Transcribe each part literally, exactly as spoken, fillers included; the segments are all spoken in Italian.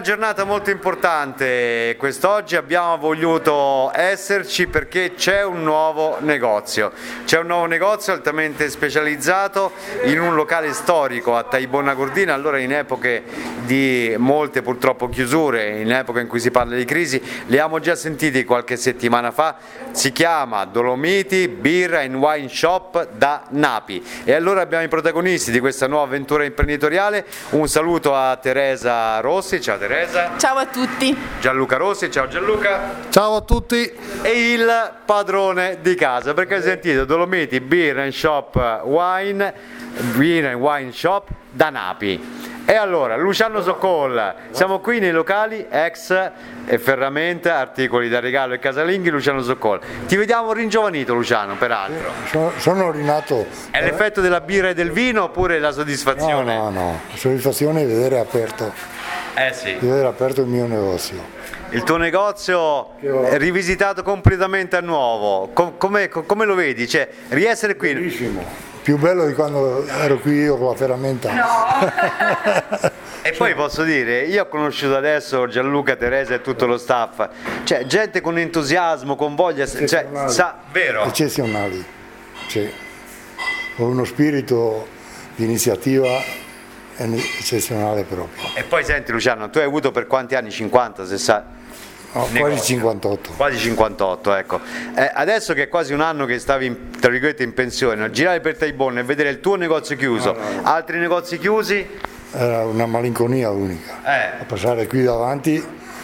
giornata molto importante quest'oggi, abbiamo voluto esserci perché c'è un nuovo negozio, c'è un nuovo negozio altamente specializzato in un locale storico a Taibona Gordina. Allora, in epoche di molte purtroppo chiusure, in epoca in cui si parla di crisi, li abbiamo già sentiti qualche settimana fa, si chiama Dolomiti Beer and Wine Shop da Napi, e allora abbiamo i protagonisti di questa nuova avventura imprenditoriale. Un saluto a Teresa Rossi. Ciao Teresa. Ciao a tutti. Gianluca Rossi. Ciao Gianluca. Ciao a tutti. E il padrone di casa, perché hai sentito Dolomiti Beer and Shop Wine, Beer and Wine Shop da Napi. E allora, Luciano Zoccol, siamo qui nei locali ex e Ferramenta, articoli da regalo e casalinghi. Luciano Zoccol, ti vediamo ringiovanito, Luciano, peraltro. Sono, sono rinato. È l'effetto della birra e del vino oppure la soddisfazione? No, no, no, la soddisfazione è vedere aperto, Eh sì. di vedere aperto il mio negozio. Il tuo negozio è rivisitato completamente a nuovo, Com- come, come lo vedi? Cioè, riessere qui... Bellissimo. Più bello di quando ero qui io con la Ferramenta. No. E poi posso dire, io ho conosciuto adesso Gianluca, Teresa e tutto lo staff, cioè gente con entusiasmo, con voglia, cioè, sa, vero? Eccezionali, cioè, con uno spirito di iniziativa eccezionale proprio. E poi senti Luciano, tu hai avuto per quanti anni? cinquanta, sessanta? No, quasi cinquantotto. Quasi cinquantotto, ecco. Eh, adesso che è quasi un anno che stavi in, tra virgolette in pensione, no? Girare per Taibona e vedere il tuo negozio chiuso, no, no, no. Altri negozi chiusi? Era una malinconia unica. Eh. A passare qui davanti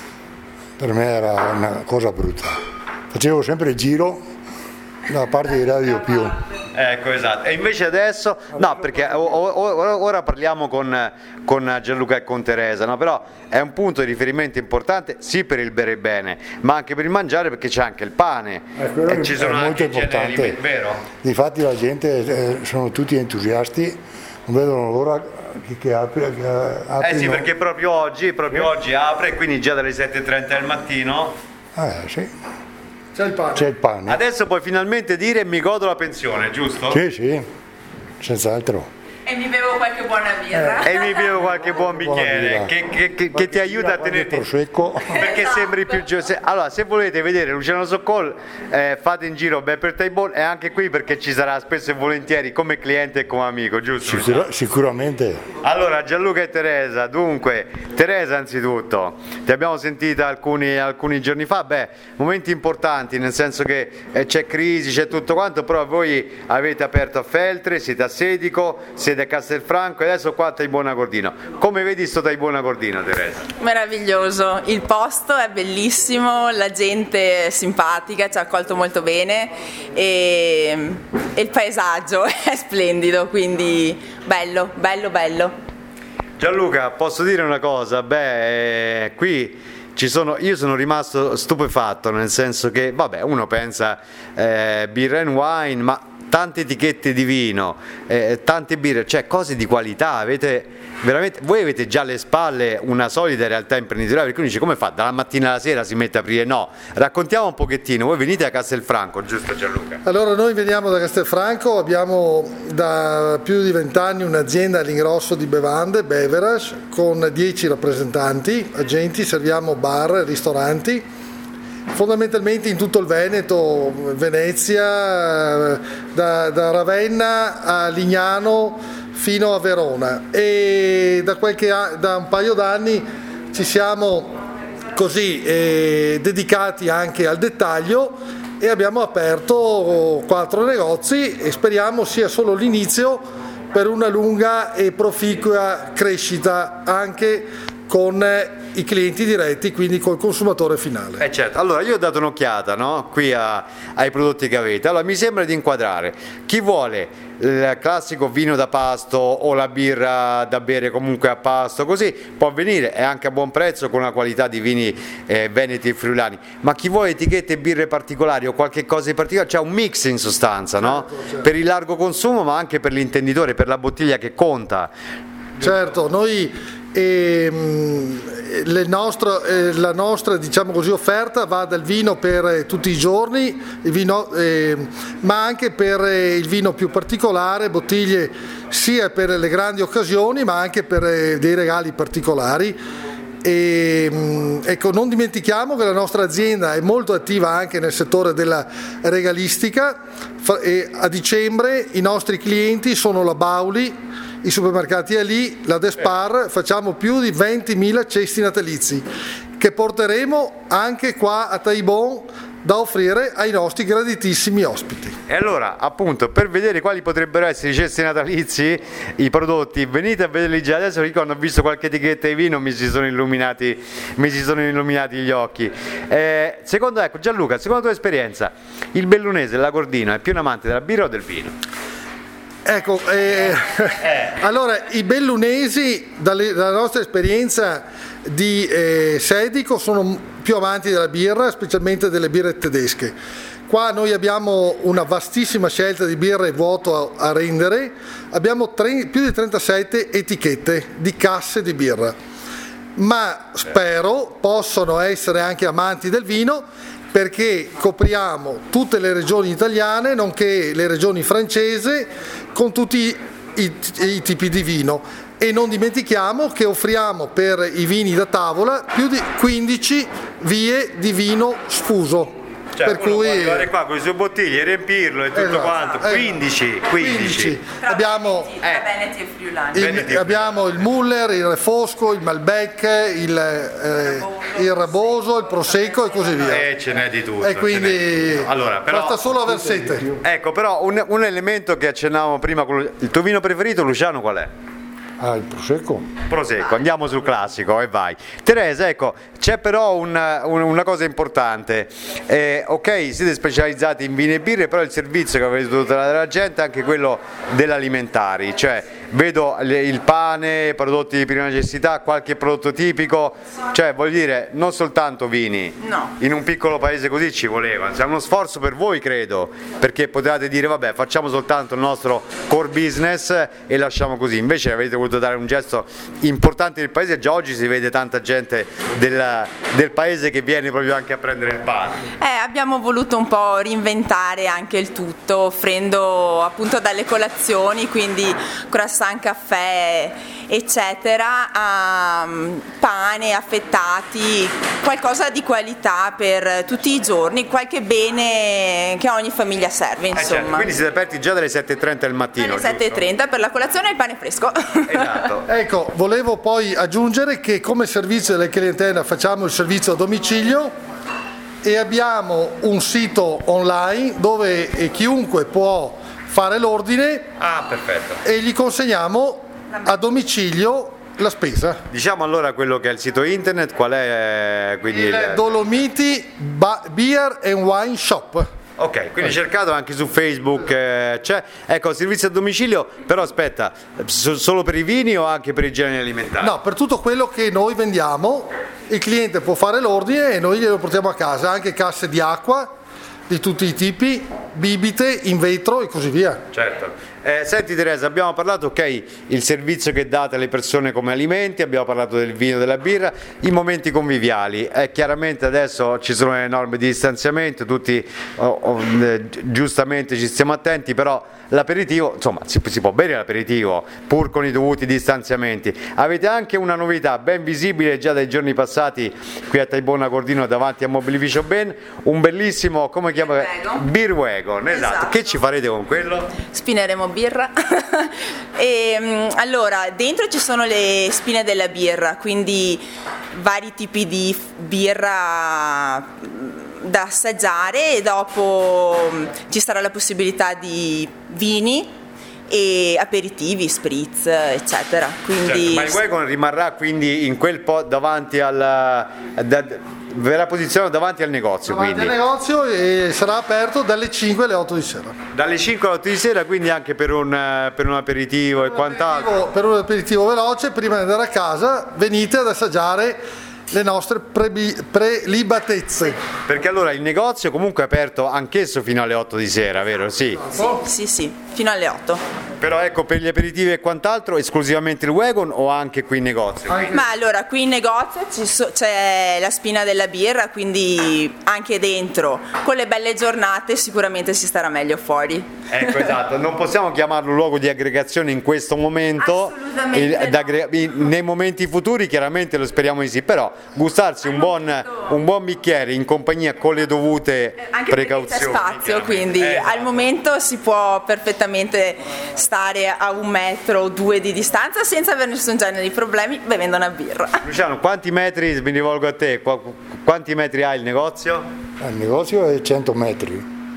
per me era una cosa brutta. Facevo sempre il giro da parte di Radio Pio. Ecco, esatto. E invece adesso, no, perché ora parliamo con, con Gianluca e con Teresa, no? Però è un punto di riferimento importante sì per il bere bene, ma anche per il mangiare, perché c'è anche il pane. Eh, e ci sono è molto anche importante. Generi, vero? Difatti la gente eh, sono tutti entusiasti, non vedono l'ora che, che apri. Che aprino. Eh sì, perché proprio oggi, proprio oggi apre, quindi già dalle sette e trenta del mattino. Eh sì. C'è il pane. C'è il pane. Adesso puoi finalmente dire mi godo la pensione, giusto? Sì, sì, senz'altro. E mi bevo qualche buona birra. E mi bevo qualche buon bicchiere birra. che, che, che, che ti aiuta a tenerti, prosecco. perché sembri più giovane. Allora, se volete vedere Luciano Zoccol, eh, fate in giro beh, per Taibona, e anche qui perché ci sarà spesso e volentieri come cliente e come amico, giusto? Sicura, sicuramente. Allora, Gianluca e Teresa, dunque, Teresa anzitutto, ti abbiamo sentita alcuni, alcuni giorni fa, beh, momenti importanti, nel senso che eh, c'è crisi, c'è tutto quanto, però voi avete aperto a Feltre, siete a Sedico, siete a Castelfranco e adesso qua a Taibona Gordina. Come vedi sto Taibona Gordina, Teresa? Meraviglioso, il posto è bellissimo, la gente è simpatica, ci ha accolto molto bene e, e il paesaggio è splendido, quindi bello, bello, bello. Gianluca, posso dire una cosa? Beh, eh, qui ci sono, io sono rimasto stupefatto, nel senso che, vabbè, uno pensa eh, beer and wine, ma tante etichette di vino, eh, tante birre, cioè cose di qualità. Avete veramente, voi avete già alle spalle una solida realtà imprenditoriale, perché uno dice come fa, dalla mattina alla sera si mette a aprire? No, raccontiamo un pochettino, voi venite da Castelfranco, giusto Gianluca? Allora, noi veniamo da Castelfranco, abbiamo da più di vent'anni un'azienda all'ingrosso di bevande, beverage, con dieci rappresentanti, agenti, serviamo bar e ristoranti, fondamentalmente in tutto il Veneto, Venezia, da, da Ravenna a Lignano fino a Verona, e da, qualche, da un paio d'anni ci siamo così eh, dedicati anche al dettaglio e abbiamo aperto quattro negozi e speriamo sia solo l'inizio per una lunga e proficua crescita anche con i clienti diretti, quindi col consumatore finale. Eh certo, allora io ho dato un'occhiata, no? Qui a, ai prodotti che avete, allora mi sembra di inquadrare chi vuole il classico vino da pasto o la birra da bere comunque a pasto, così può venire, è anche a buon prezzo con una qualità di vini eh, veneti e friulani, ma chi vuole etichette e birre particolari o qualche cosa di particolare, c'è un mix in sostanza, no? Certo, certo. Per il largo consumo ma anche per l'intenditore, per la bottiglia che conta. Certo, noi E, le nostre, eh, la nostra diciamo così, offerta va dal vino per eh, tutti i giorni, il vino, eh, ma anche per eh, il vino più particolare, bottiglie sia per le grandi occasioni ma anche per eh, dei regali particolari, E, ecco, non dimentichiamo che la nostra azienda è molto attiva anche nel settore della regalistica e a dicembre i nostri clienti sono la Bauli, i supermercati Ali, la Despar, facciamo più di ventimila cesti natalizi che porteremo anche qua a Taibon da offrire ai nostri graditissimi ospiti. E allora, appunto, per vedere quali potrebbero essere i cesti natalizi, i prodotti, venite a vederli già adesso, perché quando ho visto qualche etichetta di vino mi si sono illuminati, mi si sono illuminati gli occhi. Eh, secondo, ecco, Gianluca, secondo la tua esperienza, il bellunese, l'Agordino, è più un amante della birra o del vino? Ecco, eh, allora i bellunesi, dalle, dalla nostra esperienza di eh, Sedico, sono più amanti della birra, specialmente delle birre tedesche. Qua noi abbiamo una vastissima scelta di birre vuoto a, a rendere, abbiamo tre, più di trentasette etichette di casse di birra, ma spero possano essere anche amanti del vino, perché copriamo tutte le regioni italiane nonché le regioni francesi con tutti i, i, i tipi di vino, e non dimentichiamo che offriamo per i vini da tavola più di quindici vie di vino sfuso. Cioè, per cui arrivare qua con le sue bottiglie, riempirlo e tutto esatto, quanto. quindici, quindici. Abbiamo, Veneti e Friulani. il, abbiamo il Muller, il Refosco, il Malbec, il, eh, il Raboso, il Prosecco e così via. E ce n'è di tutto. E quindi allora, però, basta solo aver sete. Ecco, però un, un elemento che accennavamo prima, il tuo vino preferito, Luciano, qual è? Ah, il Prosecco? Prosecco, andiamo sul classico e vai. Teresa, ecco, c'è però un, un, una cosa importante, eh, ok, siete specializzati in vini e birre, però il servizio che avete dovuto dare alla gente è anche quello dell'alimentari, cioè vedo il pane, prodotti di prima necessità, qualche prodotto tipico, cioè voglio dire, non soltanto vini, no. In un piccolo paese così ci voleva, è uno sforzo per voi credo, perché potevate dire vabbè facciamo soltanto il nostro core business e lasciamo così, invece avete voluto dare un gesto importante nel paese, già oggi si vede tanta gente del, del paese che viene proprio anche a prendere il pane. Eh, abbiamo voluto un po' reinventare anche il tutto, offrendo appunto dalle colazioni, quindi croissant, caffè eccetera, a pane, affettati, qualcosa di qualità per tutti i giorni, qualche bene che ogni famiglia serve, insomma. Eh certo, quindi siete aperti già dalle sette e trenta del mattino, alle sette e trenta per la colazione e il pane fresco. Esatto. Ecco, volevo poi aggiungere che come servizio della clientela facciamo il servizio a domicilio e abbiamo un sito online dove chiunque può fare l'ordine. Ah, perfetto. E gli consegniamo a domicilio la spesa. Diciamo allora quello che è il sito internet, qual è quindi il, il... Dolomiti Beer and Wine Shop. Ok, quindi cercato anche su Facebook, eh, c'è, ecco, servizio a domicilio, però aspetta, so, solo per i vini o anche per i generi alimentari? No, per tutto quello che noi vendiamo, il cliente può fare l'ordine e noi glielo portiamo a casa, anche casse di acqua di tutti i tipi, bibite in vetro e così via. Certo. Eh, senti Teresa, abbiamo parlato, ok, il servizio che date alle persone come alimenti, abbiamo parlato del vino, della birra, i momenti conviviali, eh, chiaramente adesso ci sono le norme di distanziamento, tutti oh, oh, eh, giustamente ci stiamo attenti, però l'aperitivo, insomma si, si può bere l'aperitivo pur con i dovuti distanziamenti. Avete anche una novità ben visibile già dai giorni passati qui a Taibon Agordino davanti a Mobilificio Ben, un bellissimo, come chiama? Beer Wagon, esatto. Esatto. Che ci farete con quello? Spineremo birra. E, allora, dentro ci sono le spine della birra, quindi vari tipi di birra da assaggiare, e dopo ci sarà la possibilità di vini e aperitivi, spritz, eccetera. Quindi... Certo, ma il wagon rimarrà quindi in quel po' davanti al... Da, verrà posizionato davanti al negozio, davanti quindi. al negozio, e sarà aperto dalle cinque alle otto di sera. Dalle cinque alle otto di sera, quindi anche per un, per un aperitivo per e quant'altro. Per un aperitivo veloce, prima di andare a casa, venite ad assaggiare le nostre prebi- prelibatezze. Perché allora il negozio comunque è aperto anch'esso fino alle otto di sera, vero? Sì. Sì, sì, sì, fino alle otto. Però ecco, per gli aperitivi e quant'altro esclusivamente il wagon o anche qui in negozio? Ma allora, qui in negozio ci so- c'è la spina della birra, quindi anche dentro, con le belle giornate sicuramente si starà meglio fuori. Ecco, esatto, non possiamo chiamarlo luogo di aggregazione in questo momento. Assolutamente Il- d'aggre- nei momenti futuri chiaramente lo speriamo di sì, però gustarsi un buon, un buon bicchiere in compagnia con le dovute Anche precauzioni. perché c'è spazio, quindi Eh, esatto. al momento si può perfettamente stare a un metro o due di distanza senza avere nessun genere di problemi bevendo una birra. Luciano, quanti metri, mi rivolgo a te, qua- quanti metri ha il negozio? Il negozio è cento metri,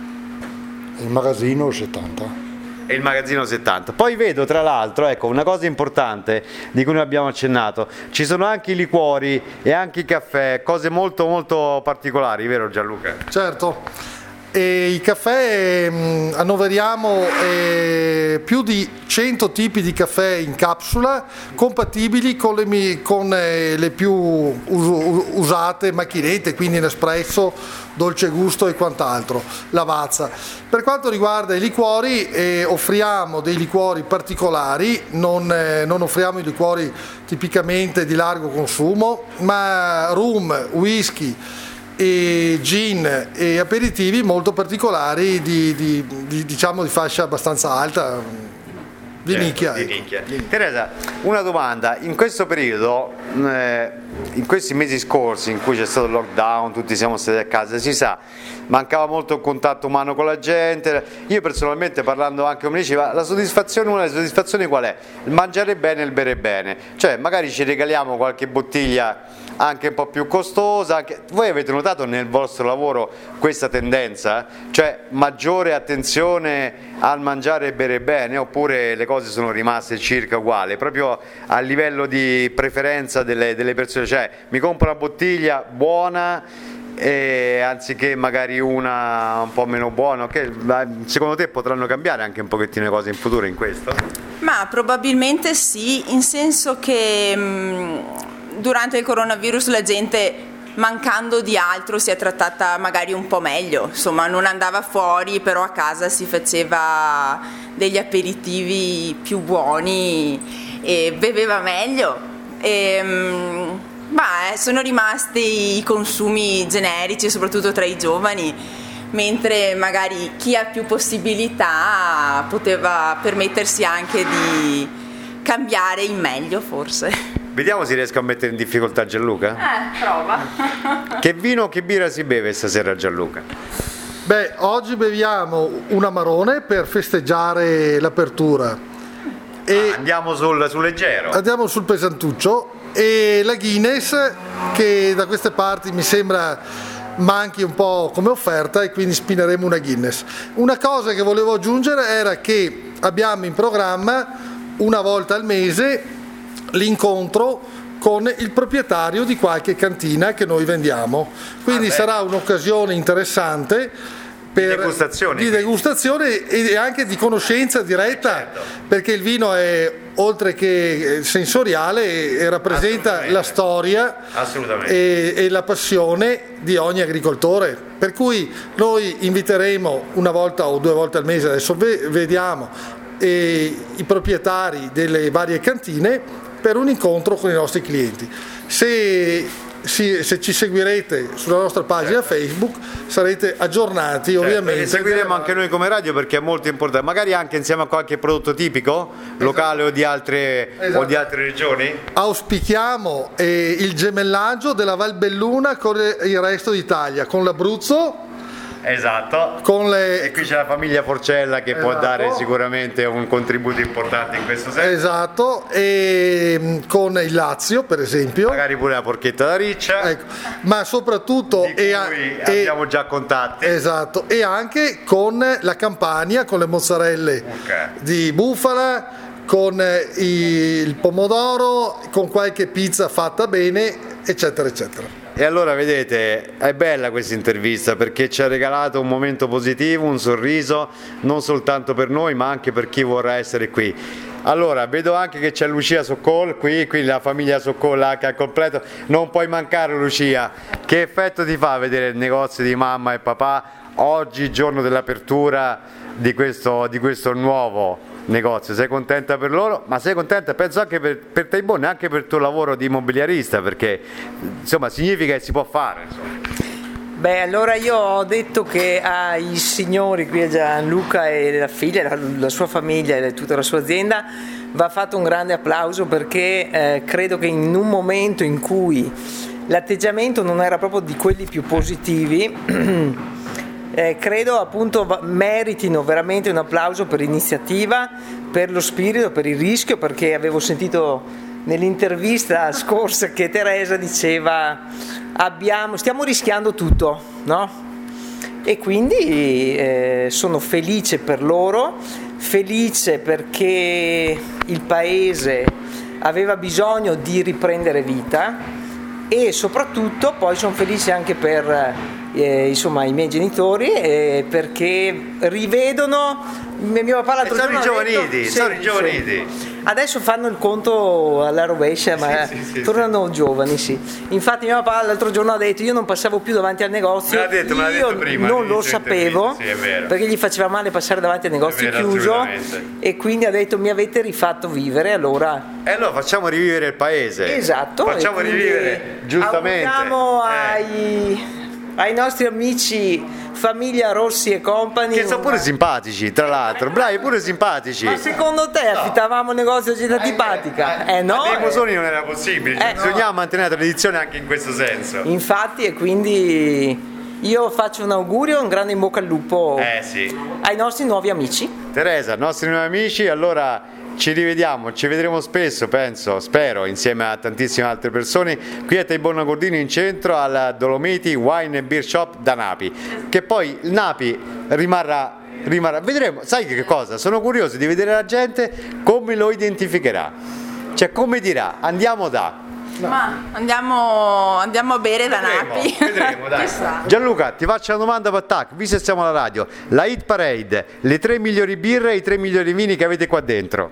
il magazzino settanta. E il magazzino settanta. Poi vedo tra l'altro, ecco, una cosa importante di cui noi abbiamo accennato, ci sono anche i liquori e anche i caffè, cose molto molto particolari, vero Gianluca? Certo. E i caffè mh, annoveriamo eh, più di cento tipi di caffè in capsula compatibili con le, mi- con, eh, le più us- usate macchinette, quindi Nespresso, dolce gusto e quant'altro, Lavazza. Per quanto riguarda i liquori, eh, offriamo dei liquori particolari, non, eh, non offriamo i liquori tipicamente di largo consumo, ma rum, whisky e gin e aperitivi molto particolari di, di, di, diciamo di fascia abbastanza alta, di Certo, nicchia. di ecco. nicchia. Teresa, una domanda, in questo periodo, eh, in questi mesi scorsi in cui c'è stato il lockdown, tutti siamo stati a casa, si sa, mancava molto il contatto umano con la gente. Io personalmente, parlando anche con me, diceva la soddisfazione, una delle soddisfazioni qual è? Il mangiare bene e il bere bene, cioè magari ci regaliamo qualche bottiglia anche un po' più costosa. Anche... Voi avete notato nel vostro lavoro questa tendenza? Cioè maggiore attenzione al mangiare e bere bene, oppure le cose sono rimaste circa uguali, proprio a livello di preferenza delle, delle persone? Cioè mi compro una bottiglia buona e anziché magari una un po' meno buona, che secondo te potranno cambiare anche un pochettino le cose in futuro in questo? Ma probabilmente sì, in senso che mh, durante il coronavirus la gente, mancando di altro, si è trattata magari un po' meglio, insomma non andava fuori, però a casa si faceva degli aperitivi più buoni e beveva meglio. E, mh, ma eh, sono rimasti i consumi generici, soprattutto tra i giovani, mentre magari chi ha più possibilità poteva permettersi anche di cambiare in meglio, forse. Vediamo se riesco a mettere in difficoltà Gianluca. Eh, prova. Che vino o che birra si beve stasera Gianluca? Beh, oggi beviamo un amarone per festeggiare l'apertura e Ah, andiamo sul, sul leggero. andiamo sul pesantuccio, e la Guinness, che da queste parti mi sembra manchi un po' come offerta, e quindi spineremo una Guinness. Una cosa che volevo aggiungere era che abbiamo in programma una volta al mese l'incontro con il proprietario di qualche cantina che noi vendiamo, quindi Ah, sarà un'occasione interessante per, degustazione, di degustazione e anche di conoscenza diretta, certo. perché il vino è oltre che sensoriale e rappresenta Assolutamente. la storia Assolutamente. e, e la passione di ogni agricoltore, per cui noi inviteremo una volta o due volte al mese, adesso ve- vediamo, e i proprietari delle varie cantine per un incontro con i nostri clienti. Se, si- se ci seguirete sulla nostra pagina Facebook sarete aggiornati, Certo, ovviamente. e seguiremo anche noi come radio, perché è molto importante, magari anche insieme a qualche prodotto tipico locale o di altre, Esatto. o di altre regioni. Auspichiamo eh, il gemellaggio della Val Belluna con il resto d'Italia, con l'Abruzzo, Esatto. con le... E qui c'è la famiglia Forcella che può Esatto. dare sicuramente un contributo importante in questo senso. Esatto, e mm, con il Lazio per esempio, Magari pure la porchetta da riccia, ecco, ma soprattutto di cui e, a- e- abbiamo già contatti. esatto, e anche con la Campania, con le mozzarelle Ok. di bufala, con eh, il pomodoro, con qualche pizza fatta bene, eccetera eccetera. E allora vedete, è bella questa intervista perché ci ha regalato un momento positivo, un sorriso, non soltanto per noi ma anche per chi vorrà essere qui. Allora, vedo anche che c'è Lucia Soccol qui, quindi la famiglia Soccol anche al completo. Non puoi mancare Lucia, che effetto ti fa vedere il negozio di mamma e papà oggi, giorno dell'apertura di questo, di questo nuovo negozio, sei contenta per loro, ma sei contenta penso anche per, per Taibon e anche per il tuo lavoro di immobiliarista, perché insomma significa che si può fare, insomma. Beh, allora io ho detto che ai signori qui, a Gianluca e la figlia, la, la sua famiglia e tutta la sua azienda, va fatto un grande applauso, perché eh, credo che in un momento in cui l'atteggiamento non era proprio di quelli più positivi, eh, credo appunto meritino veramente un applauso per l'iniziativa, per lo spirito, per il rischio, perché avevo sentito nell'intervista scorsa che Teresa diceva abbiamo, stiamo rischiando tutto, no? E quindi eh, sono felice per loro, felice perché il paese aveva bisogno di riprendere vita, e soprattutto poi sono felice anche per eh, insomma, i miei genitori, eh, perché rivedono mio papà l'altro sono giorno i giovaniti, detto, sono sì, i giovaniti. sì. Adesso fanno il conto alla rovescia, ma sì, sì, sì, tornano sì. giovani, sì. Infatti mio papà l'altro giorno ha detto io non passavo più davanti al negozio, me l'ha detto, me l'ha io detto prima, non lo sapevo, sì, è vero. perché gli faceva male passare davanti al negozio vero, chiuso, e quindi ha detto mi avete rifatto vivere, allora E allora facciamo rivivere il paese. Esatto. Facciamo rivivere, giustamente. Auguriamo eh. ai, ai nostri amici famiglia Rossi e Company. Che sono pure simpatici, tra l'altro, bravi, pure simpatici. Ma secondo te affittavamo un negozio di gente antipatica? Eh no. Nei Mosoni non era possibile, cioè, Eh, bisognava mantenere la tradizione anche in questo senso. Infatti, e quindi io faccio un augurio, un grande in bocca al lupo Eh sì. ai nostri nuovi amici. Teresa, nostri nuovi amici, allora ci rivediamo, ci vedremo spesso, penso, spero, insieme a tantissime altre persone qui a Taibon Gordini in centro al Dolomiti Wine and Beer Shop da Napi, che poi il Napi rimarrà, rimarrà, vedremo, sai che cosa? Sono curioso di vedere la gente come lo identificherà, cioè come dirà andiamo da... No. Ma andiamo, andiamo a bere da Vedremo, Napi. vedremo, dai. Gianluca, ti faccio una domanda per Tac, visto che siamo alla radio, la Hit Parade, le tre migliori birre e i tre migliori vini che avete qua dentro.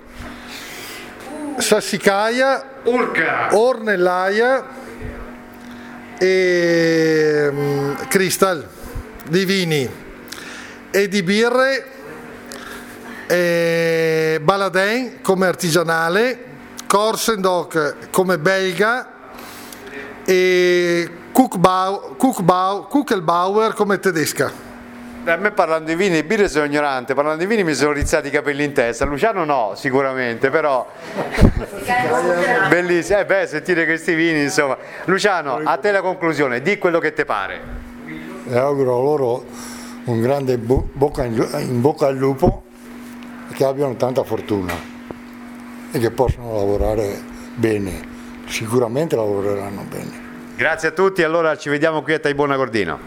Sassicaia, Urca, Ornellaia e um, Crystal di vini, e di birre e Baladin come artigianale, Korsendok come belga e Kuckelbauer Kuckelbauer come tedesca. A me parlando di vini e birre sono ignorante, parlando di vini mi sono rizzati i capelli in testa, Luciano no sicuramente, però bellissimo, eh beh, sentire questi vini insomma. Luciano, a te la conclusione, di quello che te pare. E auguro a loro un grande bo- bocca in, in bocca al lupo e che abbiano tanta fortuna e che possano lavorare bene, sicuramente lavoreranno bene. Grazie a tutti, allora ci vediamo qui a Taibon Gordino.